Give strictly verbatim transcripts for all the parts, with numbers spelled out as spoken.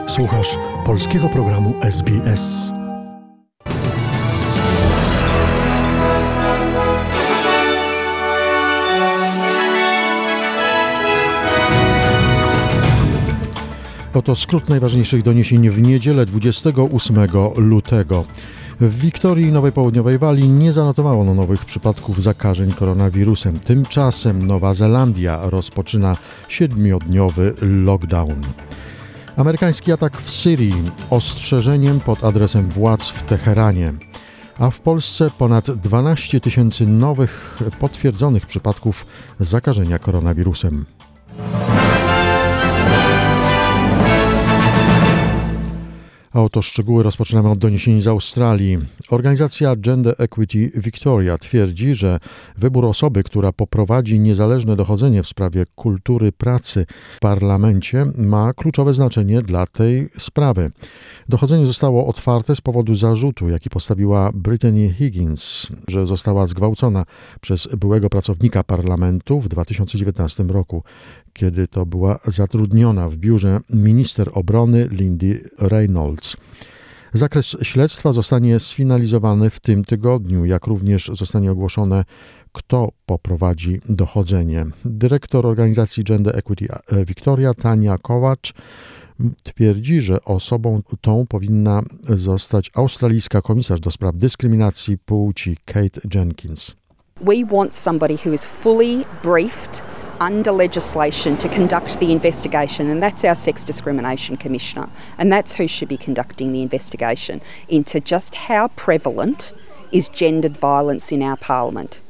Słuchasz polskiego programu S B S. Oto skrót najważniejszych doniesień w niedzielę dwudziestego ósmego lutego. W Wiktorii i Nowej Południowej Walii nie zanotowano nowych przypadków zakażeń koronawirusem. Tymczasem Nowa Zelandia rozpoczyna siedmiodniowy lockdown. Amerykański atak w Syrii ostrzeżeniem pod adresem władz w Teheranie. A w Polsce ponad dwanaście tysięcy nowych potwierdzonych przypadków zakażenia koronawirusem. A oto szczegóły rozpoczynamy od doniesień z Australii. Organizacja Gender Equity Victoria twierdzi, że wybór osoby, która poprowadzi niezależne dochodzenie w sprawie kultury pracy w parlamencie, ma kluczowe znaczenie dla tej sprawy. Dochodzenie zostało otwarte z powodu zarzutu, jaki postawiła Brittany Higgins, że została zgwałcona przez byłego pracownika parlamentu w dwa tysiące dziewiętnastym roku, kiedy to była zatrudniona w biurze minister obrony Lindy Reynolds. Zakres śledztwa zostanie sfinalizowany w tym tygodniu, jak również zostanie ogłoszone, kto poprowadzi dochodzenie. Dyrektor organizacji Gender Equity Victoria, Tania Kowacz, twierdzi, że osobą tą powinna zostać australijska komisarz do spraw dyskryminacji płci Kate Jenkins. We want somebody who is fully briefed under legislation to conduct the investigation, and that's our Sex Discrimination Commissioner, and that's who should be conducting the investigation into just how prevalent is gendered violence in our parliament.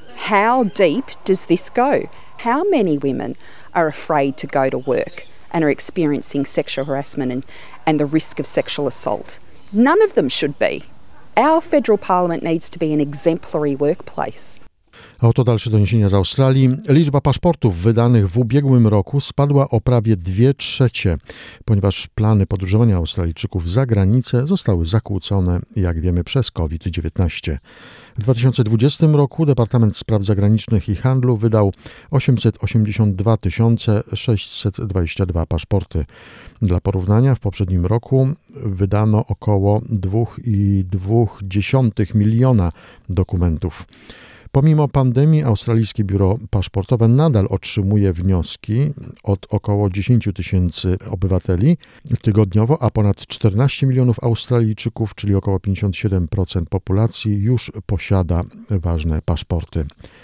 How deep does this go? How many women are afraid to go to work and are experiencing sexual harassment and, and the risk of sexual assault? None of them should be. Our federal parliament needs to be an exemplary workplace. A oto dalsze doniesienia z Australii. Liczba paszportów wydanych w ubiegłym roku spadła o prawie dwie trzecie, ponieważ plany podróżowania Australijczyków za granicę zostały zakłócone, jak wiemy, przez COVID dziewiętnaście. W dwa tysiące dwudziestym roku Departament Spraw Zagranicznych i Handlu wydał osiemset osiemdziesiąt dwa tysiące sześćset dwadzieścia dwa paszporty. Dla porównania w poprzednim roku wydano około dwa i dwie dziesiąte miliona dokumentów. Pomimo pandemii Australijskie Biuro Paszportowe nadal otrzymuje wnioski od około dziesięć tysięcy obywateli tygodniowo, a ponad czternaście milionów Australijczyków, czyli około pięćdziesiąt siedem procent populacji, już posiada ważne paszporty.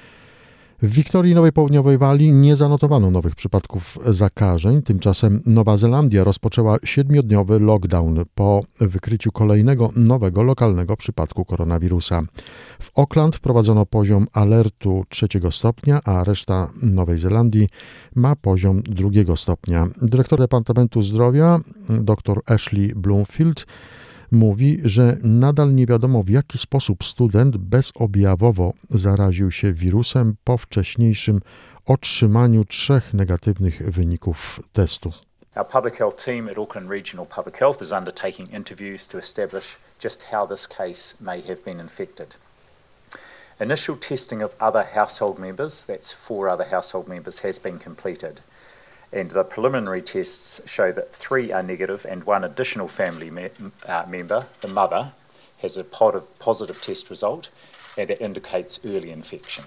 W Wiktorii i Nowej Południowej Walii nie zanotowano nowych przypadków zakażeń. Tymczasem Nowa Zelandia rozpoczęła siedmiodniowy lockdown po wykryciu kolejnego nowego lokalnego przypadku koronawirusa. W Auckland wprowadzono poziom alertu trzeciego stopnia, a reszta Nowej Zelandii ma poziom drugiego stopnia. Dyrektor Departamentu Zdrowia dr Ashley Bloomfield mówi, że nadal nie wiadomo, w jaki sposób student bezobjawowo zaraził się wirusem po wcześniejszym otrzymaniu trzech negatywnych wyników testu. Our public health team at Auckland Regional Public Health is undertaking interviews to establish just how this case may have been infected. Initial testing of other household members, that's four other household members, has been completed. And the preliminary tests show that three are negative and one additional family me- uh, member, the mother, has a positive test result and it indicates early infection.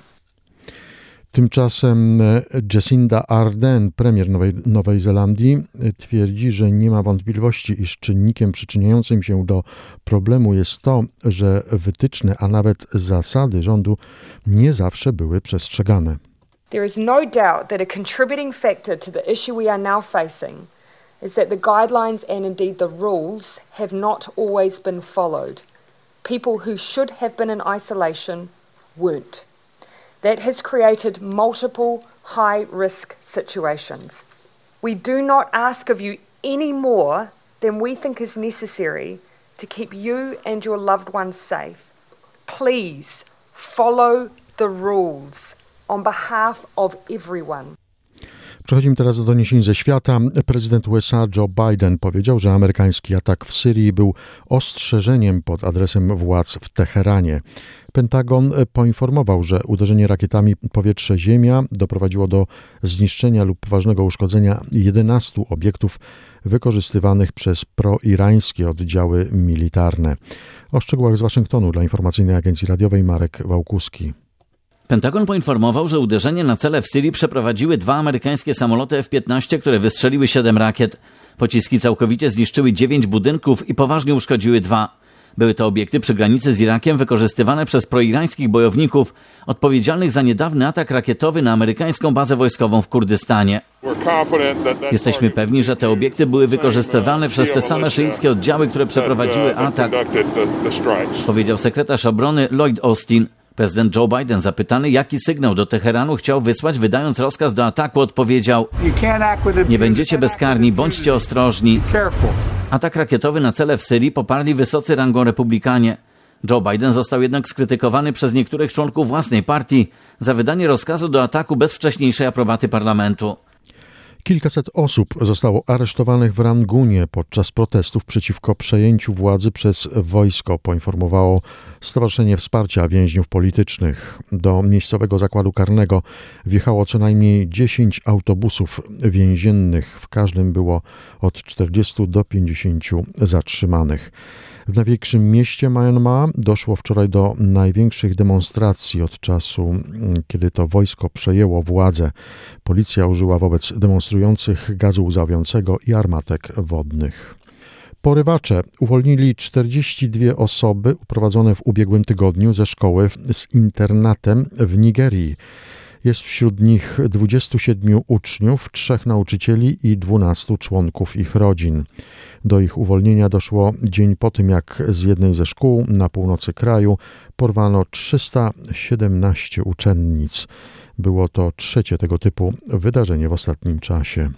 Tymczasem Jacinda Ardern, premier Nowej, Nowej Zelandii, twierdzi, że nie ma wątpliwości, iż czynnikiem przyczyniającym się do problemu jest to, że wytyczne, a nawet zasady rządu nie zawsze były przestrzegane. There is no doubt that a contributing factor to the issue we are now facing is that the guidelines and indeed the rules have not always been followed. People who should have been in isolation weren't. That has created multiple high-risk situations. We do not ask of you any more than we think is necessary to keep you and your loved ones safe. Please follow the rules on behalf of everyone. Przechodzimy teraz do doniesień ze świata. Prezydent U S A Joe Biden powiedział, że amerykański atak w Syrii był ostrzeżeniem pod adresem władz w Teheranie. Pentagon poinformował, że uderzenie rakietami powietrze-ziemia doprowadziło do zniszczenia lub poważnego uszkodzenia jedenastu obiektów wykorzystywanych przez proirańskie oddziały militarne. O szczegółach z Waszyngtonu dla informacyjnej agencji radiowej Marek Wałkuski. Pentagon poinformował, że uderzenie na cele w Syrii przeprowadziły dwa amerykańskie samoloty F piętnaście, które wystrzeliły siedem rakiet. Pociski całkowicie zniszczyły dziewięć budynków i poważnie uszkodziły dwa. Były to obiekty przy granicy z Irakiem wykorzystywane przez proirańskich bojowników odpowiedzialnych za niedawny atak rakietowy na amerykańską bazę wojskową w Kurdystanie. Jesteśmy pewni, że te obiekty były wykorzystywane przez te same szyickie oddziały, które przeprowadziły atak, powiedział sekretarz obrony Lloyd Austin. Prezydent Joe Biden, zapytany, jaki sygnał do Teheranu chciał wysłać, wydając rozkaz do ataku, odpowiedział: nie będziecie bezkarni, bądźcie ostrożni. Atak rakietowy na cele w Syrii poparli wysocy rangą republikanie. Joe Biden został jednak skrytykowany przez niektórych członków własnej partii za wydanie rozkazu do ataku bez wcześniejszej aprobaty parlamentu. Kilkaset osób zostało aresztowanych w Rangunie podczas protestów przeciwko przejęciu władzy przez wojsko, poinformowało Stowarzyszenie Wsparcia Więźniów Politycznych. Do miejscowego zakładu karnego wjechało co najmniej dziesięć autobusów więziennych. W każdym było od czterdziestu do pięćdziesięciu zatrzymanych. W największym mieście Myanmar doszło wczoraj do największych demonstracji od czasu, kiedy to wojsko przejęło władzę. Policja użyła wobec demonstrujących gazu łzawiącego i armatek wodnych. Porywacze uwolnili czterdzieści dwie osoby uprowadzone w ubiegłym tygodniu ze szkoły z internatem w Nigerii. Jest wśród nich dwudziestu siedmiu uczniów, trzech nauczycieli i dwunastu członków ich rodzin. Do ich uwolnienia doszło dzień po tym, jak z jednej ze szkół na północy kraju porwano trzysta siedemnaście uczennic. Było to trzecie tego typu wydarzenie w ostatnim czasie.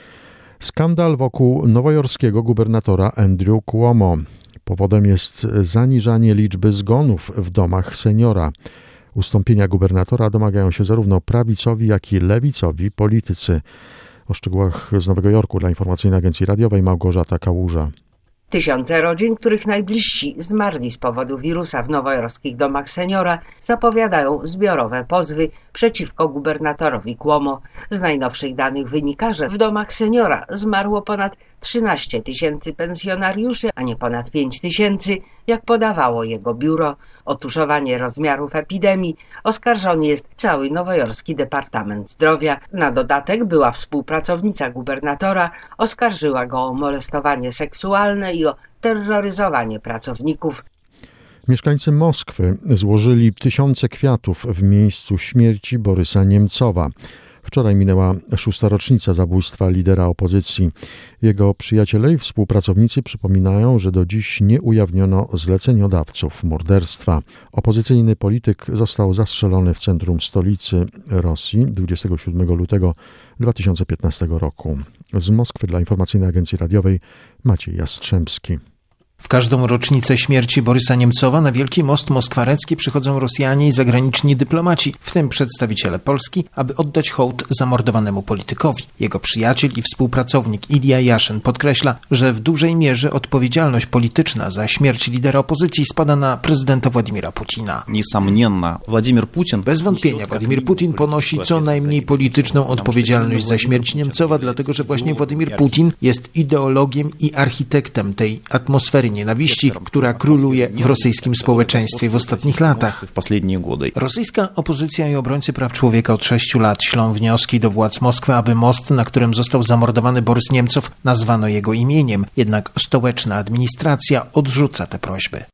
Skandal wokół nowojorskiego gubernatora Andrew Cuomo. Powodem jest zaniżanie liczby zgonów w domach seniora. Ustąpienia gubernatora domagają się zarówno prawicowi, jak i lewicowi politycy. O szczegółach z Nowego Jorku dla informacyjnej agencji radiowej Małgorzata Kałuża. Tysiące rodzin, których najbliżsi zmarli z powodu wirusa w nowojorskich domach seniora, zapowiadają zbiorowe pozwy przeciwko gubernatorowi Cuomo. Z najnowszych danych wynika, że w domach seniora zmarło ponad trzynaście tysięcy pensjonariuszy, a nie ponad pięć tysięcy, jak podawało jego biuro. O tuszowanie rozmiarów epidemii oskarżony jest cały nowojorski Departament Zdrowia. Na dodatek była współpracownica gubernatora oskarżyła go o molestowanie seksualne i o terroryzowanie pracowników. Mieszkańcy Moskwy złożyli tysiące kwiatów w miejscu śmierci Borysa Niemcowa. Wczoraj minęła szósta rocznica zabójstwa lidera opozycji. Jego przyjaciele i współpracownicy przypominają, że do dziś nie ujawniono zleceniodawców morderstwa. Opozycyjny polityk został zastrzelony w centrum stolicy Rosji dwudziestego siódmego lutego dwa tysiące piętnastego roku. Z Moskwy dla informacyjnej agencji radiowej Maciej Jastrzębski. W każdą rocznicę śmierci Borysa Niemcowa na Wielki Most Moskwarecki przychodzą Rosjanie i zagraniczni dyplomaci, w tym przedstawiciele Polski, aby oddać hołd zamordowanemu politykowi. Jego przyjaciel i współpracownik Ilja Jaszyn podkreśla, że w dużej mierze odpowiedzialność polityczna za śmierć lidera opozycji spada na prezydenta Władimira Putina. Bez wątpienia Władimir Putin ponosi co najmniej polityczną odpowiedzialność za śmierć Niemcowa, dlatego że właśnie Władimir Putin jest ideologiem i architektem tej atmosfery nienawiści, która króluje w rosyjskim społeczeństwie w ostatnich latach. Rosyjska opozycja i obrońcy praw człowieka od sześciu lat ślą wnioski do władz Moskwy, aby most, na którym został zamordowany Borys Niemcow, nazwano jego imieniem. Jednak stołeczna administracja odrzuca te prośby.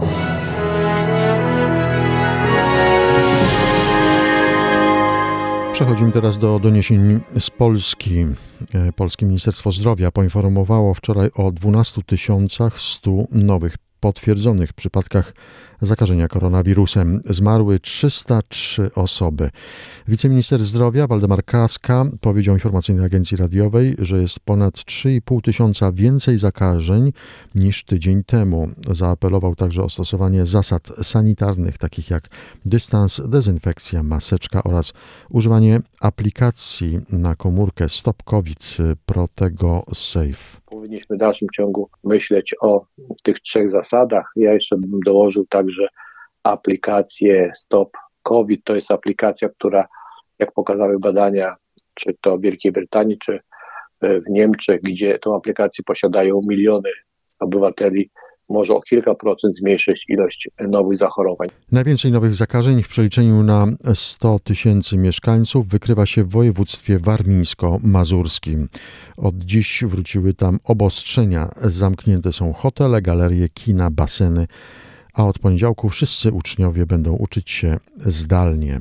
Przechodzimy teraz do doniesień z Polski. Polskie Ministerstwo Zdrowia poinformowało wczoraj o dwunastu tysiącach stu nowych potwierdzonych przypadkach zakażenia koronawirusem. Zmarły trzysta trzy osoby. Wiceminister zdrowia Waldemar Kraska powiedział informacyjnej agencji radiowej, że jest ponad trzy i pół tysiąca więcej zakażeń niż tydzień temu. Zaapelował także o stosowanie zasad sanitarnych, takich jak dystans, dezynfekcja, maseczka oraz używanie aplikacji na komórkę Stop COVID Protego Safe. Powinniśmy w dalszym ciągu myśleć o tych trzech zasadach. Ja jeszcze bym dołożył także aplikację Stop COVID. To jest aplikacja, która, jak pokazały badania, czy to w Wielkiej Brytanii, czy w Niemczech, gdzie tą aplikację posiadają miliony obywateli, może o kilka procent zmniejszyć ilość nowych zachorowań. Najwięcej nowych zakażeń w przeliczeniu na sto tysięcy mieszkańców wykrywa się w województwie warmińsko-mazurskim. Od dziś wróciły tam obostrzenia. Zamknięte są hotele, galerie, kina, baseny, a od poniedziałku wszyscy uczniowie będą uczyć się zdalnie.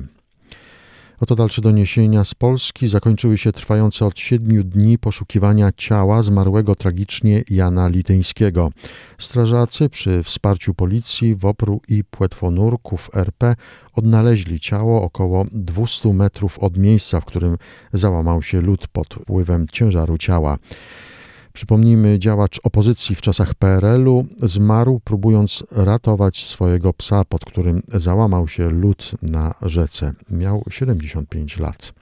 Oto dalsze doniesienia z Polski. Zakończyły się trwające od siedmiu dni poszukiwania ciała zmarłego tragicznie Jana Lityńskiego. Strażacy przy wsparciu policji, WOPR-u i płetwonurków R P odnaleźli ciało około dwieście metrów od miejsca, w którym załamał się lód pod wpływem ciężaru ciała. Przypomnijmy, działacz opozycji w czasach P R L-u zmarł, próbując ratować swojego psa, pod którym załamał się lód na rzece. Miał siedemdziesiąt pięć lat.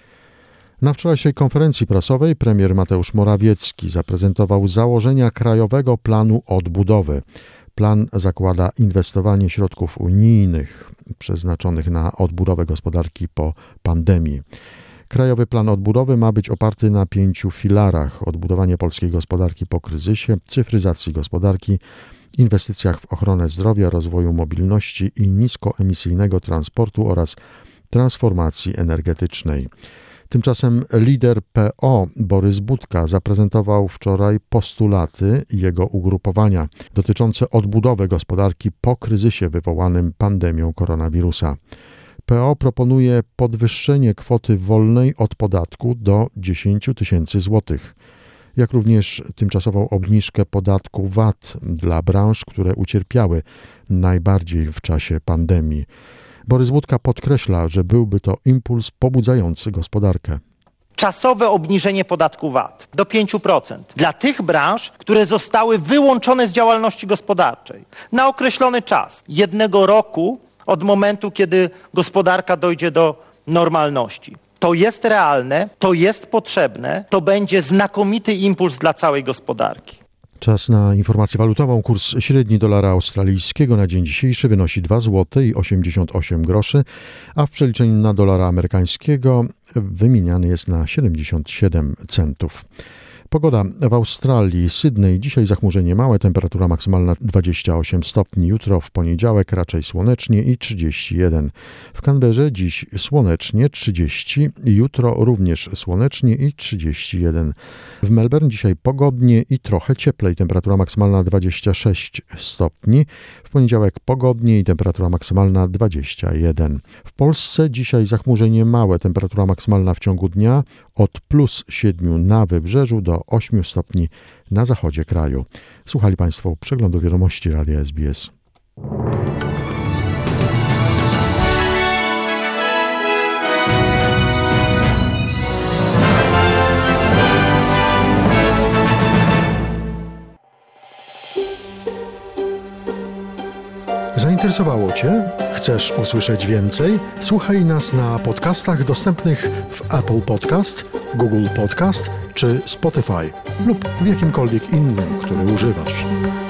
Na wczorajszej konferencji prasowej premier Mateusz Morawiecki zaprezentował założenia Krajowego Planu Odbudowy. Plan zakłada inwestowanie środków unijnych przeznaczonych na odbudowę gospodarki po pandemii. Krajowy Plan Odbudowy ma być oparty na pięciu filarach: odbudowanie polskiej gospodarki po kryzysie, cyfryzacji gospodarki, inwestycjach w ochronę zdrowia, rozwoju mobilności i niskoemisyjnego transportu oraz transformacji energetycznej. Tymczasem lider P O Borys Budka zaprezentował wczoraj postulaty jego ugrupowania dotyczące odbudowy gospodarki po kryzysie wywołanym pandemią koronawirusa. P O proponuje podwyższenie kwoty wolnej od podatku do dziesięć tysięcy złotych, jak również tymczasową obniżkę podatku V A T dla branż, które ucierpiały najbardziej w czasie pandemii. Borys Budka podkreśla, że byłby to impuls pobudzający gospodarkę. Czasowe obniżenie podatku V A T do pięć procent dla tych branż, które zostały wyłączone z działalności gospodarczej na określony czas, jednego roku od momentu, kiedy gospodarka dojdzie do normalności. To jest realne, to jest potrzebne, to będzie znakomity impuls dla całej gospodarki. Czas na informację walutową. Kurs średni dolara australijskiego na dzień dzisiejszy wynosi dwa złote i osiemdziesiąt osiem groszy, a w przeliczeniu na dolara amerykańskiego wymieniany jest na siedemdziesiąt siedem centów. Pogoda w Australii, Sydney. Dzisiaj zachmurzenie małe, temperatura maksymalna dwadzieścia osiem stopni. Jutro w poniedziałek raczej słonecznie i trzydzieści jeden. W Canberrze dziś słonecznie trzydzieści, jutro również słonecznie i trzydzieści jeden. W Melbourne dzisiaj pogodnie i trochę cieplej, temperatura maksymalna dwadzieścia sześć stopni. W poniedziałek pogodnie i temperatura maksymalna dwadzieścia jeden. W Polsce dzisiaj zachmurzenie małe, temperatura maksymalna w ciągu dnia od plus siedmiu na wybrzeżu do ośmiu stopni na zachodzie kraju. Słuchali Państwo przeglądu wiadomości Radia S B S. Zainteresowało Cię? Chcesz usłyszeć więcej? Słuchaj nas na podcastach dostępnych w Apple Podcast, Google Podcast czy Spotify lub w jakimkolwiek innym, który używasz.